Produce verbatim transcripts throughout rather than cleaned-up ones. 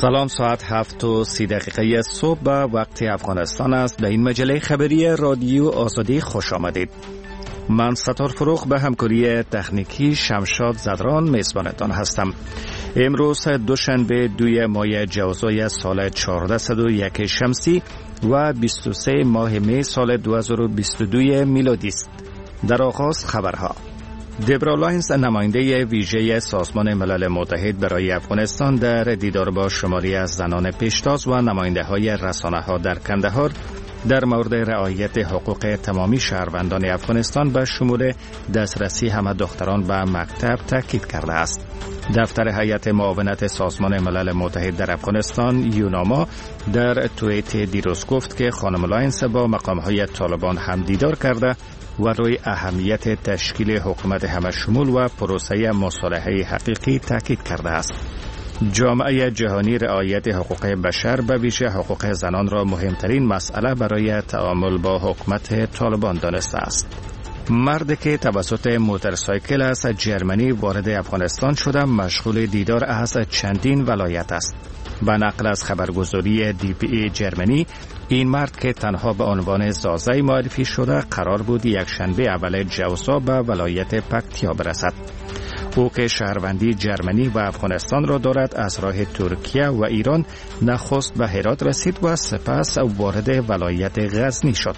سلام، ساعت هفت و سی دقیقه صبح به وقت افغانستان است. به این مجله خبری رادیو آزادی خوش آمدید. من ستار فروغ به همکاری تکنیکی شمشاد زدران میزبانتان هستم. امروز دوشنبه دوی ماه جوزای سال چهارصد و یک شمسی و بیست و سه ماه می سال دو هزار و بیست و دو میلادی است. در آغاز خبرها. دبرا لاینز، نماینده ویژه سازمان ملل متحد برای افغانستان، در دیدار با شماری از زنان پیشتاز و نماینده های رسانه ها در کندهار در مورد رعایت حقوق تمامی شهروندان افغانستان به شمول دسترسی همه دختران به مکتب تاکید کرده است. دفتر هیئت معاونت سازمان ملل متحد در افغانستان یوناما در توییت دیروز گفت که خانم لاینز با مقام‌های طالبان هم دیدار کرده و روی اهمیت تشکیل حکومت همه‌شمول و پروسه مصالحه حقیقی تاکید کرده است. جامعه جهانی رعایت حقوق بشر به ویژه حقوق زنان را مهمترین مسئله برای تعامل با حکومت طالبان دانسته است. مردی که توسط موتورسایکل از جرمنی وارد افغانستان شده مشغول دیدار از چندین ولایت است. به نقل از خبرگزاری دی پی ای جرمنی، این مرد که تنها به عنوان زازه معرفی شده قرار بود یک شنبه اول جوزا به ولایت پکتیا برسد. او که شهروندی جرمنی و افغانستان را دارد، از راه ترکیه و ایران نخست به هرات رسید و سپس وارد ولایت غزنی شد.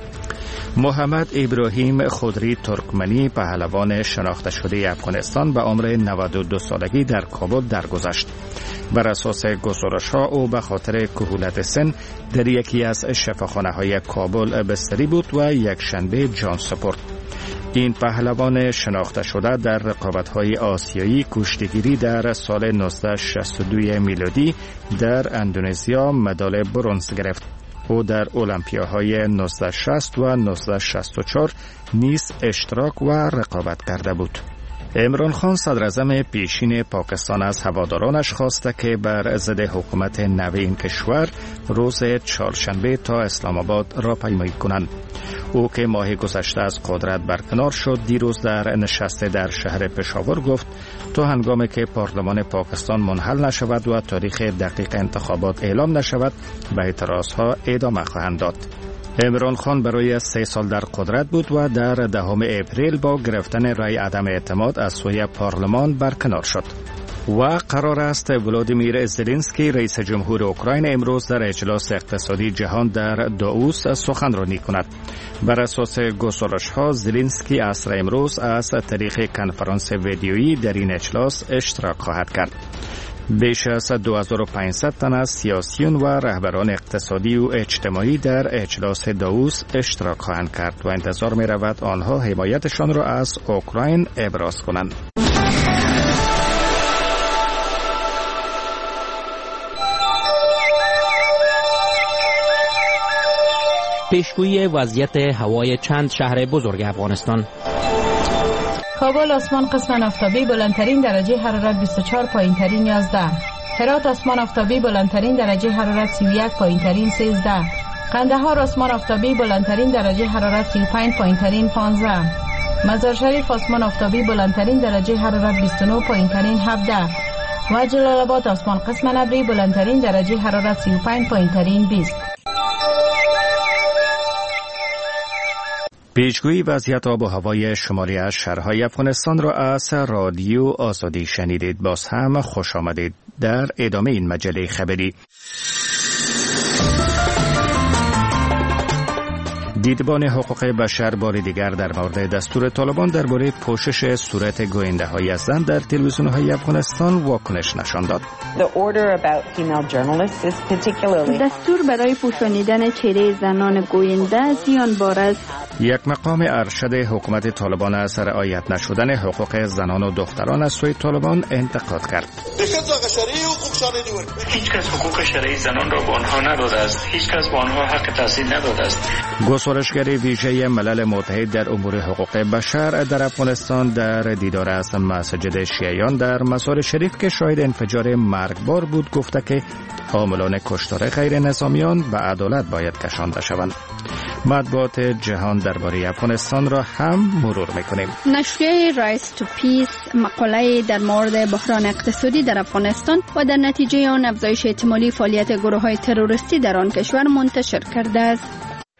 محمد ابراهیم خضری ترکمنی، پهلوان شناخته شده افغانستان، به عمر نود و دو سالگی در کابل درگذشت. بر اساس گزارش‌ها او به خاطر کهولت سن در یکی از شفاخانه‌های کابل بستری بود و یک شنبه جان سپرد. این پهلوان شناخته شده در رقابت‌های آسیایی کشتیگیری در سال نوزده شصت و دو میلادی در اندونزیا مدال برنز گرفت. او در المپیاهای نوزده شصت و نوزده شصت و چهار نیز اشتراک و رقابت کرده بود. عمران خان، صدراعظم پیشین پاکستان، از هوادارانش خواسته که بر ضد حکومت نو این کشور روز چهارشنبه تا اسلام آباد را پیمایی کنند. او که ماه گذشته از قدرت برکنار شد، دیروز در نشست در شهر پشاور گفت تا هنگامی که پارلمان پاکستان منحل نشود و تاریخ دقیق انتخابات اعلام نشود به اعتراضها ادامه خواهند داد. عمران خان برای سه سال در قدرت بود و در دهم اپریل با گرفتن رای عدم اعتماد از سوی پارلمان برکنار شد. و قرار است ولادیمیر زلنسکی، رئیس جمهور اوکراین، امروز در اجلاس اقتصادی جهان در دائوس سخنرانی کند. بر اساس گزارش‌ها زلنسکی عصر امروز از طریق کنفرانس ویدیویی در این اجلاس اشتراک خواهد کرد. بیش از دو هزار و پانصد تن از سیاسیون و رهبران اقتصادی و اجتماعی در اجلاس دائوس اشتراک خواهند کرد و انتظار می رود آنها حمایتشان را از اوکراین ابراز کنند. پیشگویی وضعیت هوای چند شهر بزرگ افغانستان. کابل آسمان قسماً آفتابی، بلندترین درجه حرارت بیست و چهار، پایینترین یازده. هرات آسمان آفتابی، بلندترین درجه حرارت سی و یک، پایینترین سیزده. قندهار آسمان آفتابی، بلندترین درجه حرارت سی و پنج، پایینترین پانزده. مزار شریف آسمان آفتابی، بلندترین درجه حرارت بیست و نه، پایینترین هفده. و جلال آباد آسمان قسماً ابری، بلندترین درجه حرارت سی و پنج، پایینترین بیست. پیشگویی وضعیت آب و هوای شماری از شهرهای افغانستان را از رادیو آزادی شنیدید. باز هم خوش آمدید در ادامه این مجله خبری. دیدبان حقوق بشر بار دیگر در مورد دستور طالبان درباره پوشش صورت گوینده های زن در تلویزیون های افغانستان واکنش نشان داد. دستور برای پوشانیدن چهره زنان گوینده زیان بار است. یک مقام ارشد حکومت طالبان از رعایت نشدن حقوق زنان و دختران از سوی طالبان انتقاد کرد. هیچ کس حقوق شرعی زنان را به آنها نداده است. هیچ کس به آنها حق تحصیل نداده است. گزارشگر ویژه ملل متحد در امور حقوق بشر در افغانستان در دیدار از مسجد شیعیان در مزار شریف که شاهد انفجار مرگبار بود گفته که حاملان کشتار غیر نظامیان به عدالت باید کشانده شوند. مطبوعات جهان درباره افغانستان را هم مرور میکنیم. نشریه رایس تو پیس مقاله در مورد بحران اقتصادی در افغانستان و در نتیجه آن افزایش احتمالی فعالیت گروه‌های تروریستی در آن کشور منتشر کرده است.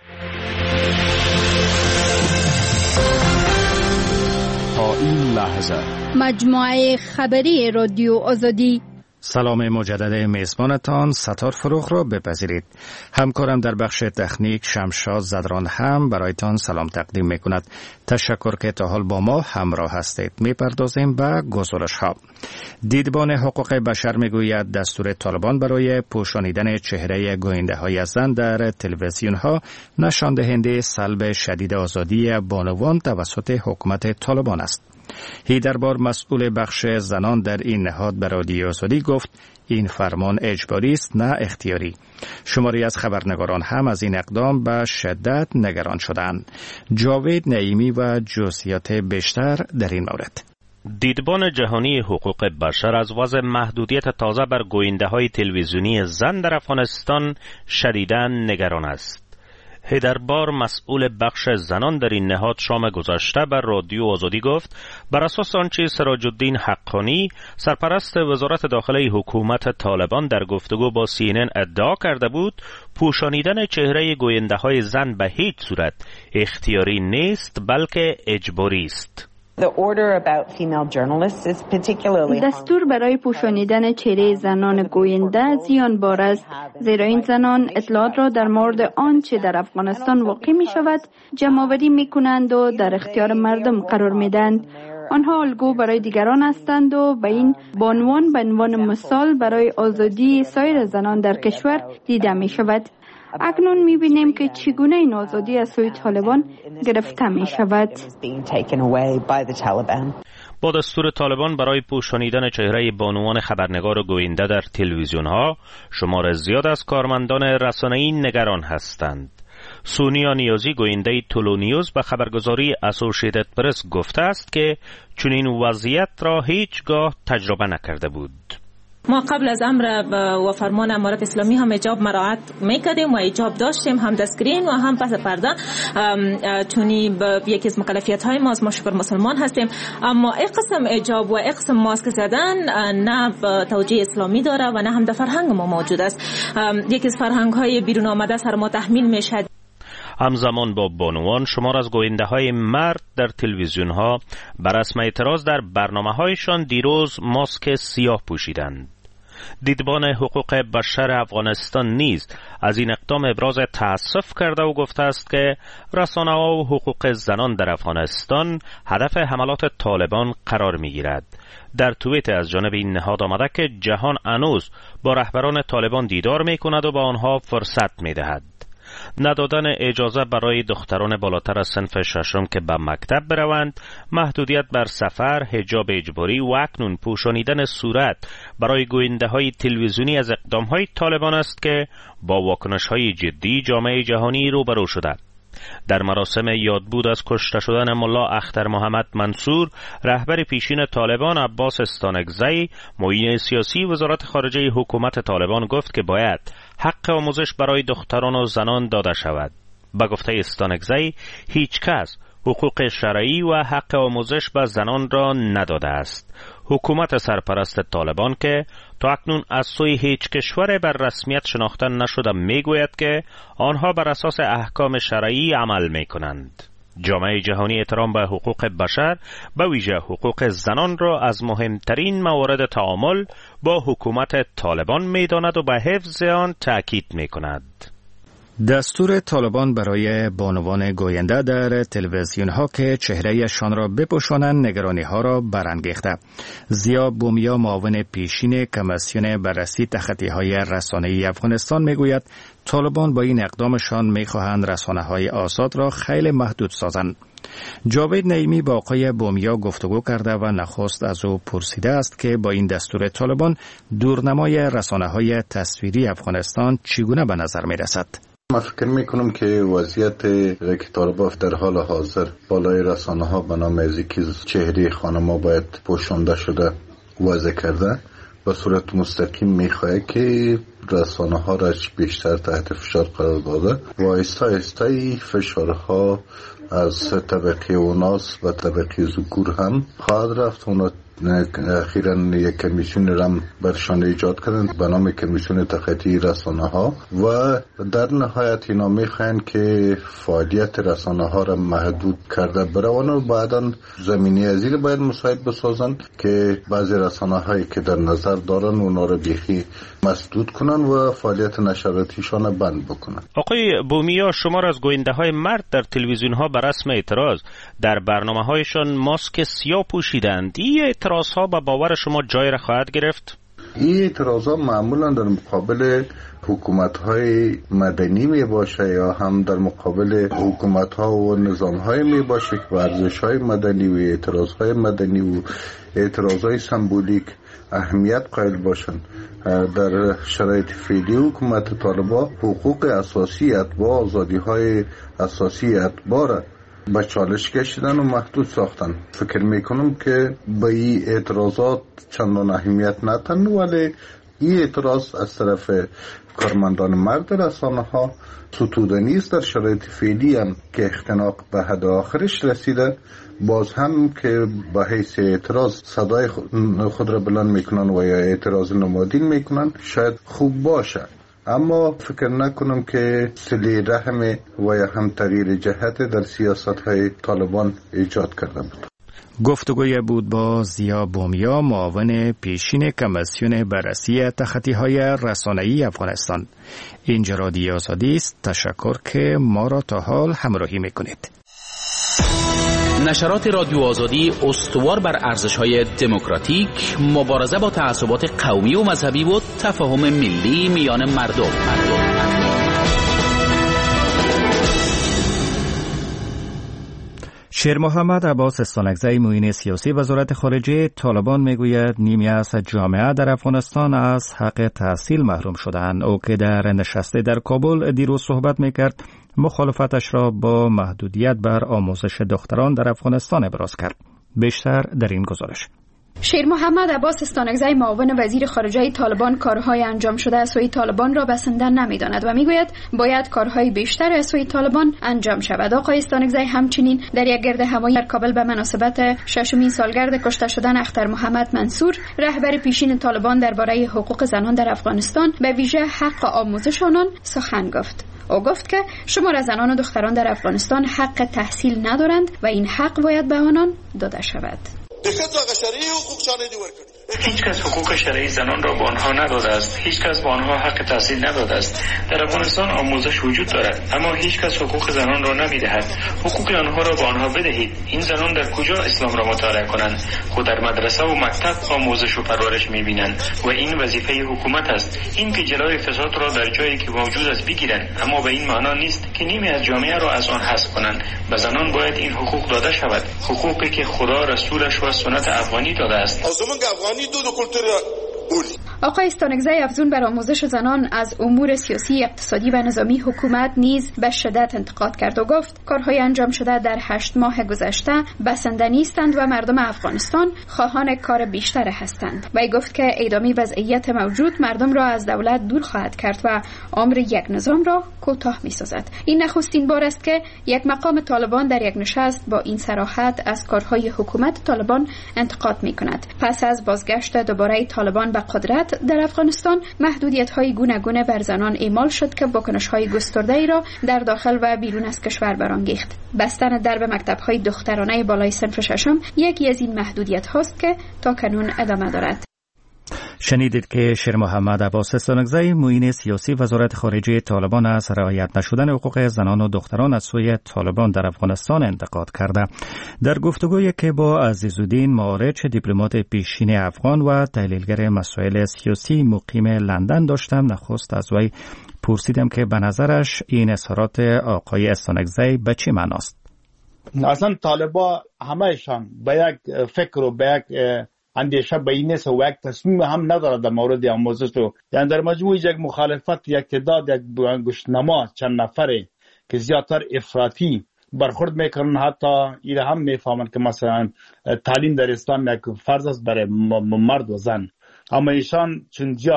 تا این لحظه مجموعه خبری رادیو آزادی. سلام مجدد میزبانتان ستار فروغ را بپذیرید. همکارم در بخش تکنیک شمشاد زدران هم برایتان سلام تقدیم می کند. تشکر که تا حال با ما همراه هستید. می پردازیم به گزارش ها. دیدبان حقوق بشر می گوید دستور طالبان برای پوشانیدن چهره گوینده های زن در تلویزیون ها نشان دهنده سلب شدید آزادی بانوان توسط حکومت طالبان است. هیدربار مسئول بخش زنان در این نهاد به رادیو آزادی گفت این فرمان اجباری است نه اختیاری. شماری از خبرنگاران هم از این اقدام به شدت نگران شدند. جاوید نعیمی و جزئیات بیشتر در این مورد. دیدبان جهانی حقوق بشر از وضع محدودیت تازه بر گوینده‌های تلویزیونی زن در افغانستان شدیداً نگران است. هیدربار مسئول بخش زنان در این نهاد شام گذشته بر رادیو آزادی گفت بر اساس آنچه سراج الدین حقانی سرپرست وزارت داخلی حکومت طالبان در گفتگو با سی ان ان ادعا کرده بود پوشانیدن چهره گوینده های زن به هیچ صورت اختیاری نیست بلکه اجباری است. دستور برای پوشانیدن چهره زنان گوینده زیان بار است، زیرا این زنان اطلاعات را در مورد آنچه در افغانستان واقع می شود جمع‌آوری می کنند و در اختیار مردم قرار می دهند. آنها الگو برای دیگران هستند و به این بانوان به عنوان مثال برای آزادی سایر زنان در کشور دیده می شود. اکنون می بینیم که چگونه این آزادی از سوی طالبان گرفته می شود. با دستور طالبان برای پوشانیدن چهره بانوان خبرنگار و گوینده در تلویزیون ها شمار زیاد از کارمندان رسانه‌ای نگران هستند. سونیا نیازی گوینده طلو نیوز به خبرگزاری اسوسییتد پرس گفته است که چنین وضعیت را هیچگاه تجربه نکرده بود. ما قبل از امر و فرمان امارت اسلامی هم حجاب مراعات میکردیم و حجاب داشتیم، هم دستگرین و هم پس پرده، چونی یکی از مکلفیت های ما از ما شکر مسلمان هستیم. اما این قسم حجاب و این قسم ماسک زدن نه توجیه اسلامی داره و نه هم در فرهنگ ما موجود است. یکی از فرهنگ های بیرون آمده سر ما تحمیل میشه. همزمان با بانوان شمار از گوینده های مرد در تلویزیون ها بر رسم اعتراض در برنامه هایشان دیروز ماسک سیاه پوشیدند. دیدبان حقوق بشر افغانستان نیز از این اقدام ابراز تأسف کرده و گفته است که رسانه‌ها و حقوق زنان در افغانستان هدف حملات طالبان قرار می‌گیرد. در توییت از جانب این نهاد آمده که جهان هنوز با رهبران طالبان دیدار می‌کند و به آنها فرصت می‌دهد. ندادن اجازه برای دختران بالاتر از صنف ششم که به مکتب بروند، محدودیت بر سفر، حجاب اجباری و اکنون پوشانیدن صورت برای گوینده های تلویزیونی از اقدام های طالبان است که با واکنش های جدی جامعه جهانی روبرو شده. در مراسم یادبود از کشته شدن ملا اختر محمد منصور، رهبر پیشین طالبان عباس استانکزی، معین سیاسی وزارت خارجه حکومت طالبان گفت که باید حق آموزش برای دختران و زنان داده شود. به گفته استانکزی هیچ کس حقوق شرعی و حق آموزش به زنان را نداده است. حکومت سرپرست طالبان که تا اکنون از سوی هیچ کشور بر رسمیت شناخته نشده میگوید که آنها بر اساس احکام شرعی عمل میکنند. جامعه جهانی احترام به حقوق بشر به ویژه حقوق زنان را از مهمترین موارد تعامل با حکومت طالبان میداند و به حفظ آن تأکید میکند. دستور طالبان برای بانوان گوینده در تلویزیون ها که چهرهشان را بپوشانند نگرانی ها را برانگیخته. زیا بومیا معاون پیشین کمیسیون بررسی تخطی های رسانه‌ای افغانستان میگوید طالبان با این اقدامشان میخواهند رسانه های آزاد را خیلی محدود سازند. جاوید نعیمی با آقای بومیا گفتگو کرده و نخست از او پرسیده است که با این دستور طالبان دورنمای رسانه های تصویری افغانستان چگونه به نظر می رسد؟ من فکر میکنم که وضعیت که طالبان در حال حاضر بالای رسانه ها به نام از که چهره خانم‌ها باید پوشانده شده وضع کرده به صورت مستقیم میخواه که رسانه ها را بیشتر تحت فشار قرار داده و آهسته آهسته فشارها از طبقه اوناس و طبقه ذکور هم خواهد رفت. اونا اخیراً یک کمیسیون رم برشان ایجاد کردند به نام کمیسیون تخطی رسانه ها و در نهایت اینا میخواین که فعالیت رسانه ها را محدود کرده بروند و بعداً زمینه ازیل باید مساعد بسازن که بعضی رسانه هایی که در نظر دارن اونا را بیخی مسدود کنن و فعالیت نشراتیشان بند بکنن. آقای بومیا، شما را از گوینده های مرد در تلویزیون ها بر رسم اعتراض در برنامه هایشان ماسک سیاه پوشیدند. این اعتراض ها به باور شما جای را خواهد گرفت؟ این اعتراض ها معمولا در مقابل حکومت های مدنی می باشه یا هم در مقابل حکومت ها و نظام های می باشه که ورزش های مدنی و اعتراض های مدنی و اعتراض های سمبولیک اهمیت قائل باشند. در شرایط فعلی حکومت طالبان حقوق اساسی اتباع، آزادی های اساسی اتباع را به چالش کشیدن و محدود ساختن. فکر میکنم که به این اعتراضات چندان اهمیت ندن، ولی این اعتراض از طرف کارمندان مرد رسانه ها ستودنی است. در شرایط فعلی هم که اختناق به حد آخرش رسیده، باز هم که به حیث اعتراض صدای خود را بلند میکنن و یا اعتراض نمادین میکنن شاید خوب باشه، اما فکر نکنم که صله رحم و یا هم تغییر جهت در سیاست های طالبان ایجاد کرده بود. گفتگوی بود با زیا بومیا، معاون پیشین کمیسیون بررسی تخطی‌های رسانه‌ای افغانستان. اینجا رادیو آزادی است. تشکر که ما را تا حال همراهی میکنید. نشرات رادیو آزادی استوار بر ارزش‌های دموکراتیک، مبارزه با تعصبات قومی و مذهبی و تفاهم ملی میان مردم. مردم. شیر محمد عباس استانکزی، معین سیاسی وزارت خارجه طالبان، میگوید نیمی از جامعه در افغانستان از حق تحصیل محروم شدند. او که در نشست در کابل دیروز صحبت میکرد، مخالفتش را با محدودیت بر آموزش دختران در افغانستان ابراز کرد. بیشتر در این گزارش. شیر محمد عباس استانکزی، معاون وزیر خارجه طالبان، کارهای انجام شده از سوی طالبان را بسنده نمی‌داند و میگوید باید کارهای بیشتر از سوی طالبان انجام شود. آقای استانکزی همچنین در یک گرد هوایی در کابل به مناسبت ششمین سالگرد کشته شدن اختر محمد منصور، رهبر پیشین طالبان، درباره حقوق زنان در افغانستان، به ویژه حق آموزش آنان سخن گفت. او گفت که شمار زنان و دختران در افغانستان حق تحصیل ندارند و این حق باید به آنان داده شود. هیچ کس حقوق شرعی زنان را به آنها نداده است. هیچ کس به آنها حق تحصیل نداده است. در افغانستان آموزش وجود دارد، اما هیچ کس حقوق زنان را نمیدهد. حقوق آنها را به آنها بدهید. این زنان در کجا اسلام را مطالعه کنند؟ خود در مدرسه و مکتب آموزش و پرورش میبینند و این وظیفه حکومت است. این که جلوی فساد را در جایی که موجود است بگیرند، اما به این معنا نیست که نیمی از جامعه را از آن حذف کنند. به زنان باید این حقوق داده شود، حقوقی که خدا رسولش و سنت افغانی داده است. آقای استانکزی افزون بر آموزش زنان از امور سیاسی، اقتصادی و نظامی حکومت نیز به شدت انتقاد کرد و گفت کارهای انجام شده در هشت ماه گذشته بسنده نیستند و مردم افغانستان خواهان کار بیشتر هستند. وی گفت که ادامه وضعیت موجود مردم را از دولت دور خواهد کرد و امر یک نظام را کوتاه می‌سازد. این نخستین بار است که یک مقام طالبان در یک نشست با این صراحت از کارهای حکومت طالبان انتقاد می‌کند. پس از بازگشت دوباره طالبان به قدرت در افغانستان، محدودیت‌های گوناگون بر زنان اعمال شد که واکنش‌های گسترده‌ای را در داخل و بیرون از کشور برانگیخت. بستن درب مکتب‌های دخترانه بالای صنف ششم یکی از این محدودیت‌هاست که تا کنون ادامه دارد. شنیدید که شیر محمد عباس استانکزی، معین سیاسی وزارت خارجه طالبان، از رعایت نشدن حقوق زنان و دختران از سوی طالبان در افغانستان انتقاد کرده. در گفتگویی که با عزیزالدین معارچ، دیپلمات پیشین افغان و تحلیلگر مسائل سیاسی مقیم لندن داشتم، نخست از وی پرسیدم که به نظرش این اظهارات آقای استانکزی به چه معناست؟ اصلا طالبان همهشان به یک فکر و به یک اندیشه به این است و یک تصمیم هم ندارد در مورد آموزش و یعنی در مجموع یک مخالفت، یک تعداد، یک گوشنما چند نفره که زیادتر افراطی برخورد میکنن، حتی این هم میفهمند که مثلا تعلیم در اسلام یک فرض است برای مرد و زن، اما ایشان چون زیاد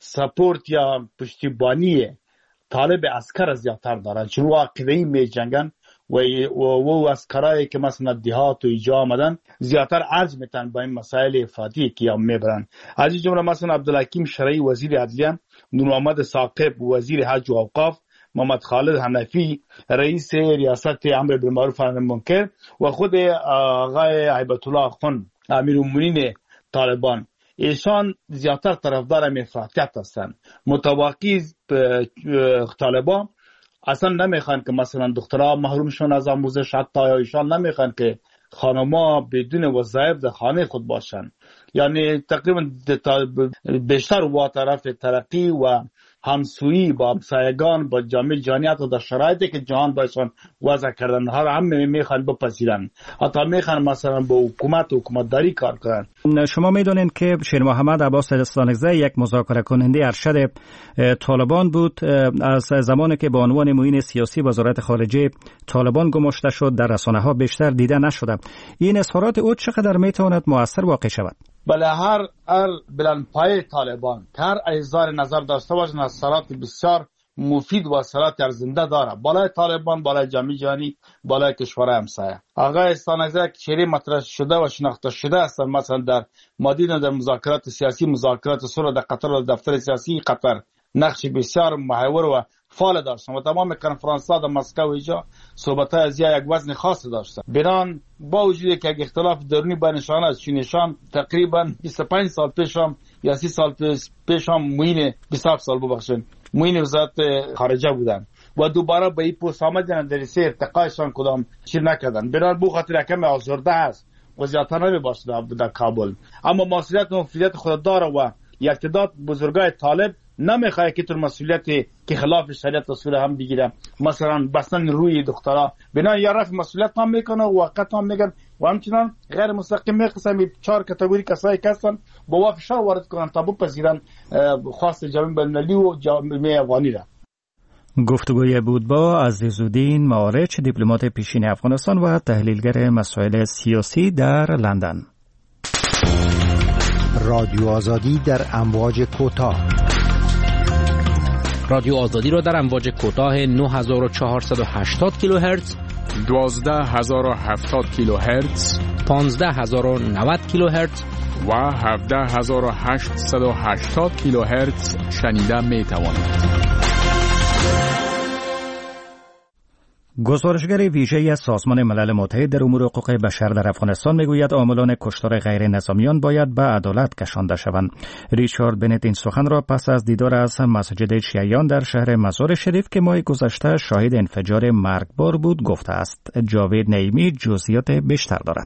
سپورت یا پشتیبانی طالب عسکر زیادتر دارن، چون واقعی می جنگن و و عسکرایی که مثلا دیهات و ایجا آمدن زیادتر ارج میتن با این مسائل افراطی که هم میبرن. از این جمله مثلا عبدالحکیم شرعی وزیر عدلیه، نور محمد ثاقب وزیر حج و اوقاف، محمد خالد حنفی رئیس ریاست امر بالمعروف و نهی عن المنکر و خود آقای هیبت الله خان امیرالمومنین طالبان، ایشان زیادتر طرفدار افراطیت هستند. متواقی طالبان اصلا نمیخوان که مثلا دخترها محروم شون از آموزش، حتی ایشان نمیخوان که خانم‌ها بدون وظایف در خانه خود باشن. یعنی تقریبا بیشتر و طرف ترقی و همسویی با همسایگان با جامعه جهانیت و در شرایطی که جهان بایشان وضع کردن هر هم میخوان بپذیرن، حتی میخوان مثلا با حکومت و حکومتداری کار کنن. شما میدونین که شیر محمد عباس دستانگزی یک مذاکره کننده ارشد طالبان بود. از زمانی که به عنوان معین سیاسی وزارت خارجه طالبان گماشته شد در رسانه ها بیشتر دیده نشده. این اظهارات او چقدر میتواند مؤثر واقع شود؟ بله، هر هر بلند پای طالبان که هر اظهار نظر داشته باشن اثرات بسیار مفید و اثرات ارزنده داره بالای طالبان، بالای جامعه جهانی، بالای کشورهای همسایه. آقای استانگزی که چهره مطرح شده و شناخته شده هستند، مثلا در مادین در مذاکرات سیاسی، مذاکرات صلح در قطر و دفتر سیاسی قطر نقش بسیار محور و فعال داشتن و تمام کنفرانس‌ها در مسکو و اینجا صحبت‌های از یک وزن خاص داشتن. بران با وجودی که یک اختلاف درونی بینشان است، چون نشان تقریبا بیست و پنج سال پیش هم یا سی سال پیش هم معین بیست و هفت سال ببخشید معین وزارت خارجه بودن و دوباره به این پست آمدن در سه ارتقایشان کدام چیز نکردن. بران بو خاطر کم آزرده است و زیادتر نمیباشد در کابل، اما مسئولیت و مسئولیت خود داره و اقتدار بزرگای طالب نمیخواه که تر مسئولیتی که خلاف شریعت اصول هم بگیره، مثلا بستن روی دخترها بنا یا رفع مسئولیت هم میکنه و وقت هم میگن و همچنان غیر مستقیم میقسم چهار کاتگوری کسایی که هستن با وافی فشار وارد کنن تا بپذیرن خواست جامعه بین‌المللی و جامعه افغانی را. گفتگوی بود با عزیزالدین معارچ، دیپلمات پیشین افغانستان و تحلیلگر مسائل سیاسی در لندن. رادیو آزادی در امواج کوتاه. رادیو آزادی را در امواج کوتاه نه هزار و چهارصد و هشتاد کیلوهرتز، دوازده هزار و هفتاد کیلوهرتز، پانزده هزار و نود کیلوهرتز و هفده هزار و هشتصد و هشتاد کیلوهرتز شنیده می توانید. گزارشگر ویژه از سازمان ملل متحد در امور حقوق بشر در افغانستان میگوید عاملان کشتار غیر نظامیان باید به عدالت کشانده شوند. ریچارد بنت این سخن را پس از دیدار از مسجد شیعیان در شهر مزار شریف که ماه گذشته شاهد انفجار مرگبار بود گفته است. جاوید نعیمی جزئیات بیشتر دارد.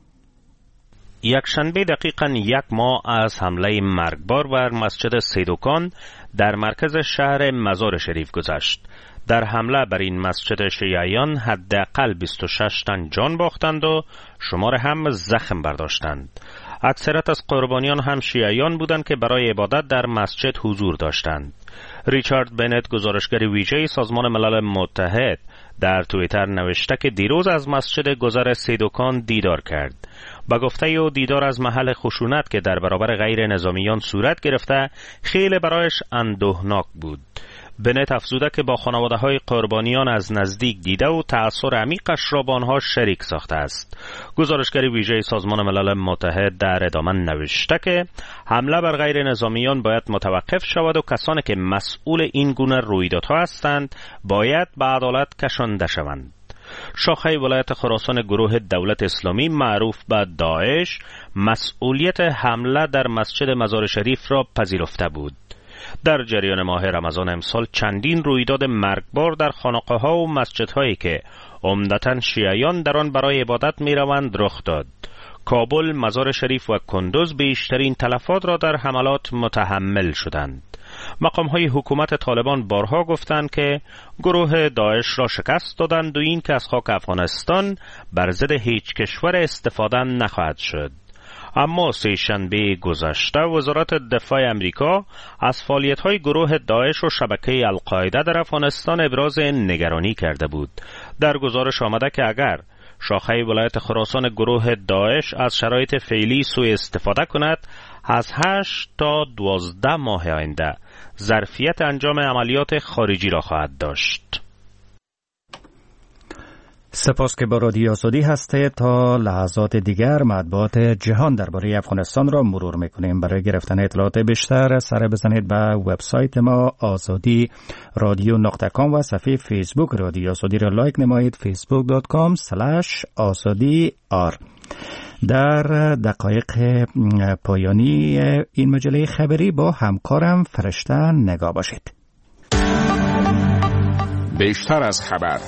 یک شنبه دقیقاً یک ماه از حمله مرگبار بر مسجد سیدوکان در مرکز شهر مزار شریف گذشت. در حمله بر این مسجد شیعیان حداقل بیست و شش تن جان باختند و شمار هم زخم برداشتند. اکثریت از قربانیان هم شیعیان بودند که برای عبادت در مسجد حضور داشتند. ریچارد بنت گزارشگر ویژه سازمان ملل متحد در توییتر نوشته که دیروز از مسجد گذر سیدوکان دیدار کرد. با گفته او دیدار از محل خشونت که در برابر غیر نظامیان صورت گرفته خیلی برایش اندوهناک بود. بنت افزوده که با خانواده های قربانیان از نزدیک دیده و تأثیر عمیقش را با آنها شریک ساخته است. گزارشگر ویژه سازمان ملل متحد در ادامه نوشته که حمله بر غیر نظامیان باید متوقف شود و کسانی که مسئول این گونه رویدادها هستند باید به عدالت کشانده شوند. شاخه ولایت خراسان گروه دولت اسلامی معروف به داعش مسئولیت حمله در مسجد مزار شریف را پذیرفته بود. در جریان ماه رمضان امسال چندین رویداد مرگبار در خانقاه‌ها و مسجدهایی که عمدتاً شیعیان در آن برای عبادت می‌روند رخ داد. کابل، مزار شریف و کندوز بیشترین تلفات را در حملات متحمل شدند. مقام‌های حکومت طالبان بارها گفتند که گروه داعش را شکست دادند و این که از خاک افغانستان بر ضد هیچ کشور استفاده نخواهد شد. اما سه شنبه گذشته وزارت دفاع امریکا از فعالیت‌های گروه داعش و شبکه القاعده در افغانستان ابراز نگرانی کرده بود. در گزارش آمده که اگر شاخه ولایت خراسان گروه داعش از شرایط فعلی سوء استفاده کند، از هشت تا دوازده ماه آینده ظرفیت انجام عملیات خارجی را خواهد داشت. سپاس که با رادیو آزادی هسته. تا لحظات دیگر مطبوعات جهان درباره افغانستان را مرور میکنیم. برای گرفتن اطلاعات بیشتر سر بزنید به وبسایت ما آزادی رادیو نقطه کام و صفحه فیسبوک رادیو آزادی را لایک نمایید، فیسبوک دات کام اسلش آزادی آر. در دقایق پایانی این مجله خبری با همکارم فرشته نگاه باشید. بیشتر از خبر.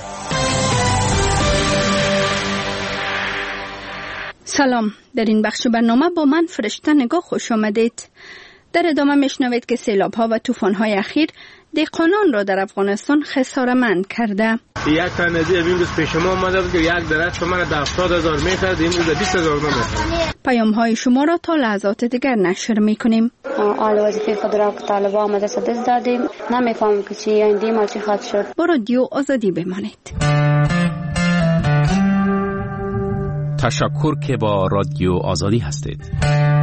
سلام، در این بخش برنامه با من فرشته نگاه خوش آمدید. در ادامه میشنوید که سیلاب ها و طوفان های اخیر دهقانان را در افغانستان خساره‌مند کرده. یک تن از امروز پیش ما اومده بود که یک درخت من در هفتاد هزار میخرد، امروز بیست هزار میخرد. پیام های شما را تا لحظات دیگر نشر میکنیم. آل وظیفه خود را که طالبا آمده دست دادیم، نمیفهمم که چی آینده ما چی خواهد شد. با رادیو آزادی بمانید. تشکر که با رادیو آزادی هستید.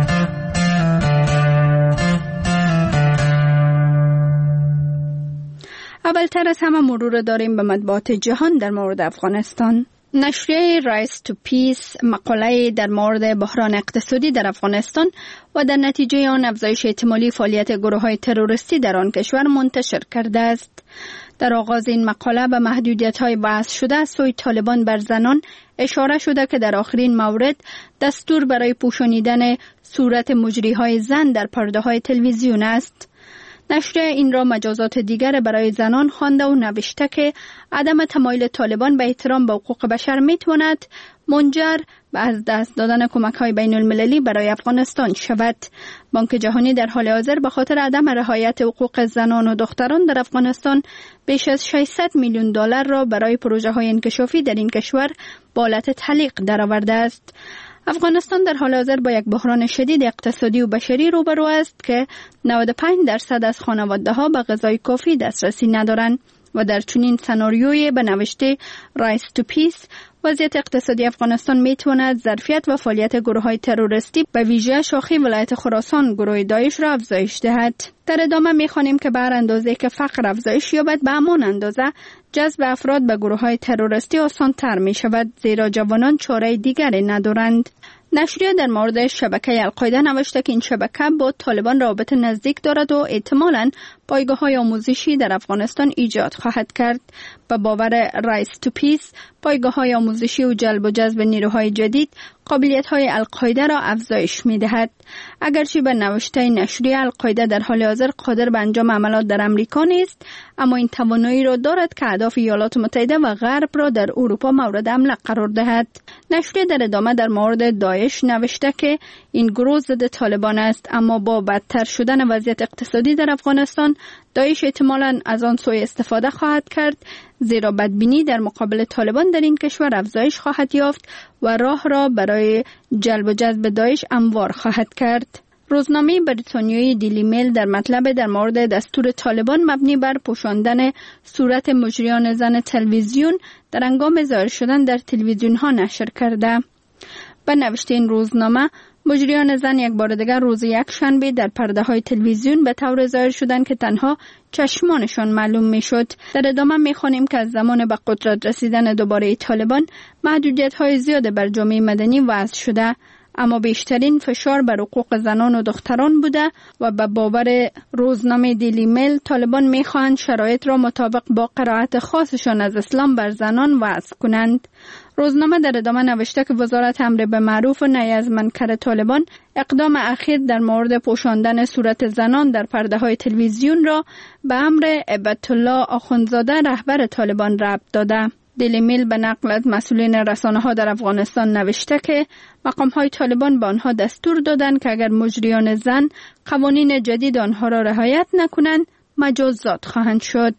اولتر از همه مرور داریم به مطبوعات جهان در مورد افغانستان. نشریه رایس تو پیس مقاله در مورد بحران اقتصادی در افغانستان و در نتیجه آن افزایش احتمالی فعالیت گروه‌های تروریستی در آن کشور منتشر کرده است. در آغاز این مقاله به محدودیت‌های بحث شده از سوی طالبان بر زنان اشاره شده که در آخرین مورد دستور برای پوشانیدن صورت مجری‌های زن در پرده‌های تلویزیون است. نشریه این را مجازات دیگر برای زنان خوانده و نوشته که عدم تمایل طالبان به احترام به حقوق بشر میتواند منجر به از دست دادن کمک‌های بین المللی برای افغانستان شود. بانک جهانی در حال حاضر به خاطر عدم رعایت حقوق زنان و دختران در افغانستان بیش از ششصد میلیون دلار را برای پروژه‌های انکشافی در این کشور به حالت تعلیق درآورده است. افغانستان در حال حاضر با یک بحران شدید اقتصادی و بشری روبرو است که نود و پنج درصد از خانواده‌ها به غذای کافی دسترسی ندارند و در چنین سناریویی به نوشته رایس تو پیس وضعیت اقتصادی افغانستان میتواند ظرفیت و فعالیت گروه‌های تروریستی به ویژه شاخه ولایت خراسان گروه داعش را افزایش دهد. در ادامه می‌خوانیم که به هر اندازه که فقر افزایش یابد به همان اندازه جذب افراد به گروه‌های تروریستی آسان‌تر می‌شود، زیرا جوانان چاره دیگری ندارند. نشریه در مورد شبکه القاعده نوشته که این شبکه با طالبان رابطه نزدیک دارد و احتمالاً پایگاه‌های آموزشی در افغانستان ایجاد خواهد کرد. به باور رایس تو پیس، پایگاه‌های آموزشی و جلب و جذب نیروهای جدید قابلیت‌های القاعده را افزایش می‌دهد. اگرچه به نوشته نشریه القاعده در حال حاضر قادر به انجام عملیات در امریکا نیست، اما این توانایی را دارد که اهداف ایالات متحده و غرب را در اروپا مورد حمله قرار دهد. نشریه در ادامه در مورد داعش نوشته که این گروه ضد طالبان است، اما با بدتر شدن وضعیت اقتصادی در افغانستان داعش احتمالاً از آن سوء استفاده خواهد کرد، زیرا بدبینی در مقابل طالبان در این کشور افزایش خواهد یافت و راه را برای جلب و جذب داعش هموار خواهد کرد. روزنامه بریتانیایی دیلی میل در مطلب در مورد دستور طالبان مبنی بر پوشاندن صورت مجریان زن تلویزیون در هنگام ظاهر شدن در تلویزیون ها نشر کرده. به نوشته این روزنامه، مجریان زن یک بار دیگر روز یک شنبه در پرده های تلویزیون به طور ظاهر شدند که تنها چشمانشان معلوم می شد. در ادامه می خوانیم که از زمان به قدرت رسیدن دوباره طالبان محدودیت های زیاد بر جامعه مدنی وضع شده، اما بیشترین فشار بر حقوق زنان و دختران بوده و به باور روزنامه دیلی میل طالبان می خواهند شرایط را مطابق با قرائت خاصشان از اسلام بر زنان وضع کنند. روزنامه در ادامه نوشته که وزارت امر به معروف و نهی از منکر طالبان اقدام اخیر در مورد پوشاندن صورت زنان در پرده های تلویزیون را به امر عبدالله آخوندزاده رهبر طالبان ربط داده. دیلی میل به نقل از مسئولین رسانه ها در افغانستان نوشته که مقام های طالبان به آنها دستور دادند که اگر مجریان زن قوانین جدید آنها را رعایت نکنند مجازات خواهند شد.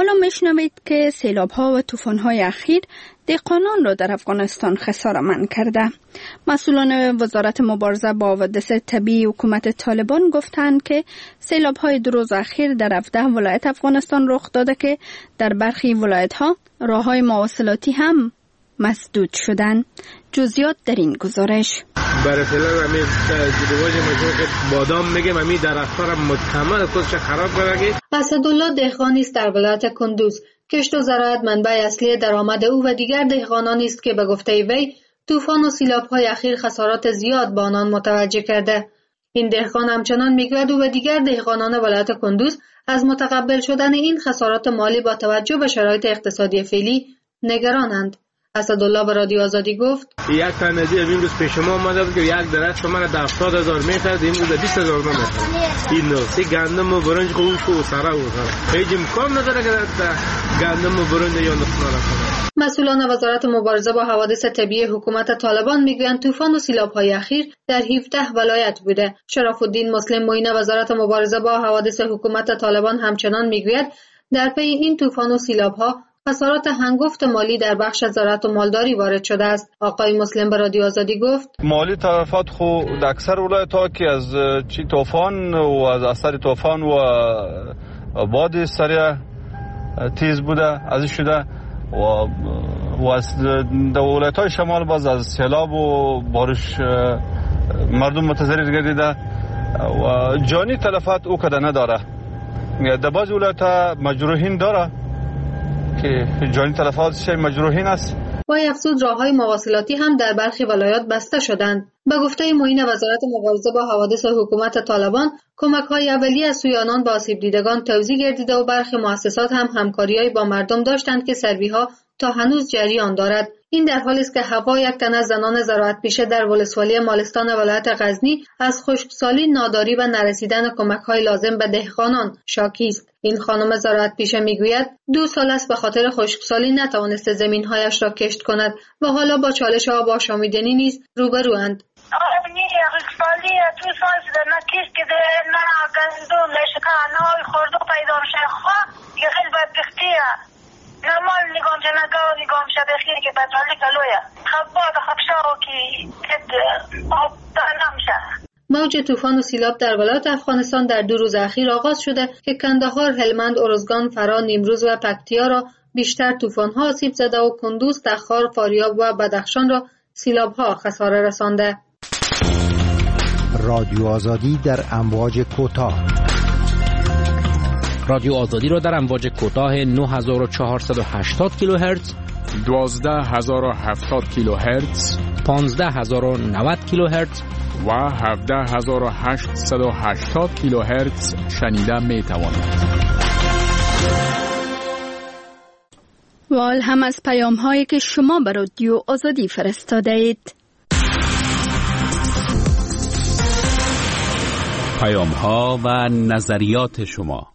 حالا میشنوید که سیلاب ها و طوفان های اخیر دهقانان را در افغانستان خساره‌مند کرده. مسئولان وزارت مبارزه با حوادث طبیعی حکومت طالبان گفتند که سیلاب های دو روز اخیر در هفده ولایت افغانستان رخ داده که در برخی ولایت ها راه های مواصلاتی هم مسدود شدند. جزئیات در این گزارش. برای فعلا همین جلوی مجموعه بادام میگم همین درخت‌ها را مکمل خودش خراب کرده. اسدالله دهقانی است در ولایت کندوز. کشت و زراعت منبع اصلی درآمد او و دیگر دهقانانی است که به گفته وی طوفان و سیلاب‌های اخیر خسارات زیاد به آنان متوجه کرده. این دهقان همچنان میگوید او و دیگر دهقانان ولایت کندوز از متقبل شدن این خسارات مالی با توجه به شرایط اقتصادی فعلی نگرانند. اسدالله به رادیو آزادی گفت یک تن ندی این روز پیش ما اومده بود که یک درخت شما را هفتاد هزار میخرد، این روز بیست هزار میخرد. این نو سی گندم و برنج خوش و سرا و سرا هیچ امکان نداره که گندم و برنج یا نخلا کنه. مسئولان وزارت مبارزه با حوادث طبیعی حکومت طالبان میگویند طوفان و سیلاب‌های اخیر در هفده ولایت بوده. شرف الدین مسلم معین وزارت مبارزه با حوادث حکومت طالبان همچنان میگوید در پی این طوفان و سیلاب‌ها خسارات هنگفت مالی در بخش زراعت و مالداری وارد شده است. آقای مسلم به رادیو آزادی گفت مالی تلفات خو در اکثر ولایت‌ها که از چی طوفان و از اثر طوفان و باد سریع تیز بوده از شده و و از ولایت‌های شمال باز از سیلاب و بارش مردم متضرر گردیده و جانی تلفات او کده نداره. در بعض ولایت‌ها مجروحین داره که جانی تلفاتش مجروحین است. وای افزود راه‌های مواصلاتی هم در برخی ولایات بسته شدند. به گفته معین وزارت مبارزه با حوادث حکومت طالبان کمک‌های اولیه از سوی آنان به آسیب دیدگان توزیع گردیده و برخی مؤسسات هم همکاری‌های با مردم داشتند که سروی‌ها تا هنوز جریان دارد. این در حالی است که هوا یک تن از زنان زراعت پیشه در ولسوالی مالستان ولایت غزنی از خشکسالی، ناداری و نرسیدن کمک‌های لازم به دهقانان شاکی است. این خانم زراعت پیشه میگوید دو سال است به خاطر خشکسالی نتوانسته زمین‌هایش را کشت کند و حالا با چالش آب آشامیدنی نیز روبروند. خشکسالی دو سال شده نه کشت که نه گندم نه شکر نه آی خورده پیدا میشه. خواه یه خیلی بدبختیه. نمال نگام شه نگاه نگام شه بخیر که بدرالی کلویه خب باد خب شاو که آب نمشه. موج طوفان و سیلاب در ولایت افغانستان در دو روز اخیر آغاز شده که کندهار، هلمند، ارزگان، فرا، نیمروز و پکتیا را بیشتر طوفان‌ها آسیب زده و کندوز، تخار، فاریاب و بدخشان را سیلاب‌ها خساره رسانده. رادیو آزادی در امواج کوتاه. رادیو آزادی را در امواج کوتاه نه هزار و چهارصد و هشتاد کیلوهرتز، دوازده هزار و هفتاد کیلوهرتز، پانزده هزار و نود کیلوهرتز و هفده هزار و هشتصد و هشتاد کیلوهرتز شنیده می توانید. و حال هم از پیام هایی که شما به رادیو آزادی فرستاده اید. پیام ها و نظریات شما.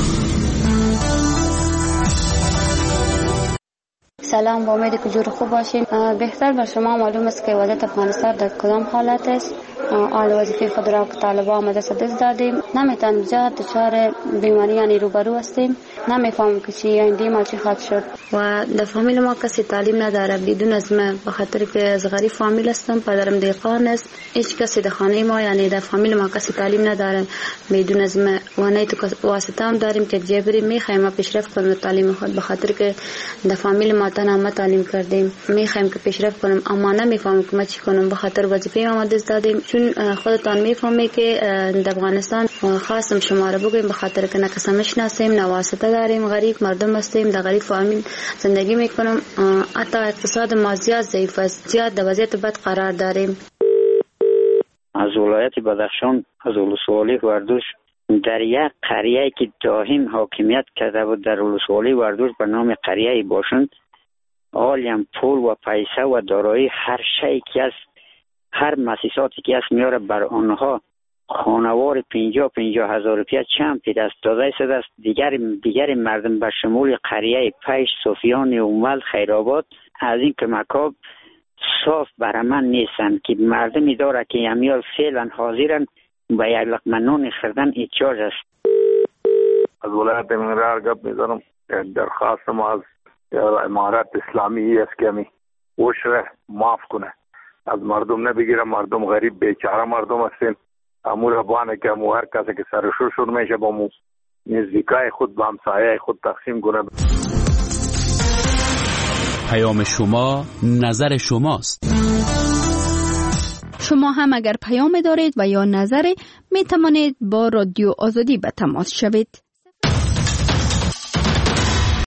سلام، با امید که جور خوب باشین. بهتر بر شما معلوم است که وضعیت افغانستان در کدام حالت است. آل وظیفه خود را که طالبان آمده دست دادیم، نمیتونیم جهت دچار بیماریانی روبرو هستیم. نمیفهمم که چی آینده ما چی خواهد شد و در فامیل ما کسی تعلیم نداره بدون از من، به خاطر که از غریب فامیل هستم، پدرم دهقان است. هیچ کسی در خانه ما یعنی در فامیل ما کسی تعلیم نداره بدون از من و نه تو واسطه هم داریم که جبری میخوایم پیشرفت کنیم تعلیم خود، به خاطر که در فامیل ما تنها ما تعلیم کردیم میخوایم که پیشرفت کنیم اما نمیفهمم که ما چی کنیم. به خاطر وظیفه ما دست دادیم، چون خودتان میفهمی که در افغانستان خاصم شما را بگویم به خاطر که نه کسی میشناسیم نه واسطه داریم، غریب مردم هستیم، در غریب فامیل زندگی میکنم. حتی اقتصاد ما زیاد ضعیف است، زیاد در وضعیت بد قرار داریم. از ولایت بدخشان از ولسوالی وردوش در یک قریه که دائم حاکمیت کرده بود در ولسوالی وردوش به نام قریه باشند، عالم پول و پیسه و دارایی هر شیء که است، هر مؤسساتی که است میاره بر آنها خانوار پنجاه پنجاه هزار روپیه چند پی دست داده شد است. دیگر دیگر مردم به شمول قریه پیش، صوفیان، اومل، خیرآباد از این کمک‌ها صاف برای من نیستند که مردمی داره که امیال فعلا حاضرن به یک لقمه نان خوردن احتیاج است. از ولایت منگرهار گپ میزنم. درخواست ما از امارت اسلامی است که می عشر معاف کنه، از مردم نبگیره. مردم غریب بیچاره مردم هستیم. امور بانه که امو هر کسی که سرشور شور میشه با مو نزدیکای خود با همسایه خود تقسیم کنه. پیام شما نظر شماست. شما هم اگر پیام دارید و یا نظری می توانید با رادیو آزادی به تماس شوید.